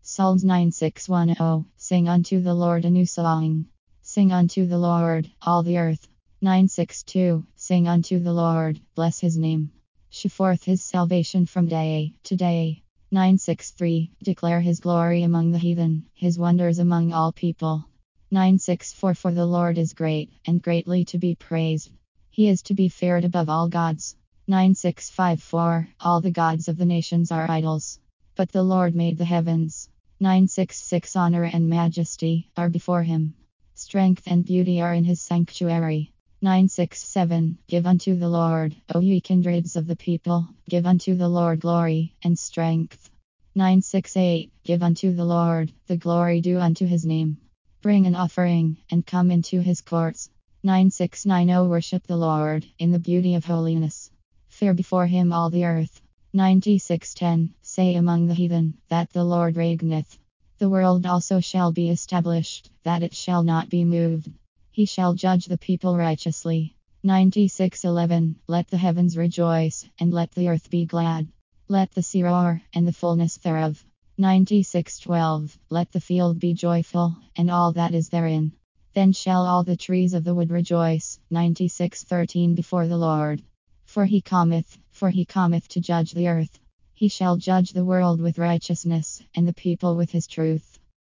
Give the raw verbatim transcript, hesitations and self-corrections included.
Psalms ninety-six ten. Sing unto the Lord a new song. Sing unto the Lord, all the earth. nine sixty-two. Sing unto the Lord, bless his name. Show forth his salvation from day to day. nine sixty-three. Declare his glory among the heathen, his wonders among all people. nine sixty-four. For the Lord is great, and greatly to be praised. He is to be feared above all gods. nine sixty-five. For all the gods of the nations are idols, but the Lord made the heavens. nine sixty-six. Honor and majesty are before him. Strength and beauty are in his sanctuary. nine sixty-seven. Give unto the Lord, O ye kindreds of the people, give unto the Lord glory and strength. nine sixty-eight. Give unto the Lord the glory due unto his name. Bring an offering, and come into his courts. nine sixty-nine. O worship the Lord in the beauty of holiness. Fear before him all the earth. ninety-six ten. Say among the heathen, that the Lord reigneth. The world also shall be established, that it shall not be moved. He shall judge the people righteously. ninety-six eleven. Let the heavens rejoice, and let the earth be glad. Let the sea roar, and the fullness thereof. ninety-six twelve. Let the field be joyful, and all that is therein. Then shall all the trees of the wood rejoice. ninety-six thirteen. Before the Lord. For he cometh, for he cometh to judge the earth. He shall judge the world with righteousness, and the people with his truth.